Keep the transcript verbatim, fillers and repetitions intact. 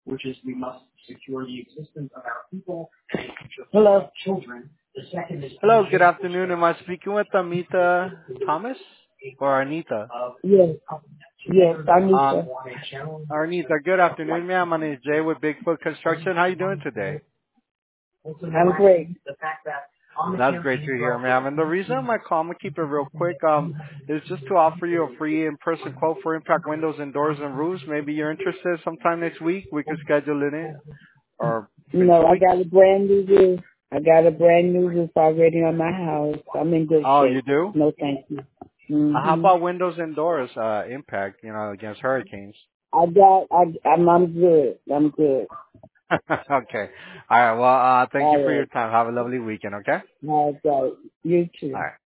which is we must secure the existence of our people and the future Hello. Of children. The second is Hello, good afternoon. Am I speaking with Amita Thomas or Anita? Yes. Yes, Um, Anita. Anita, good afternoon, ma'am. My name is Jay with Bigfoot Construction. How you doing today? I'm great. That's great to hear, ma'am. And the reason my call, I'm gonna keep it real quick, um, is just to offer you a free in-person quote for impact windows and doors and roofs. Maybe you're interested sometime next week. We could schedule it in, or in No, two I weeks. got a brand new roof. I got a brand new roof already on my house. I'm in good Oh, you shape. do? No, thank you. Uh, how Mhm. about windows and doors, uh, impact, you know, against hurricanes? I got. I. I'm, I'm good. I'm good. Okay. All right. Well, uh, thank you All for your right. time. Have a lovely weekend. Okay. All right. You too. All right.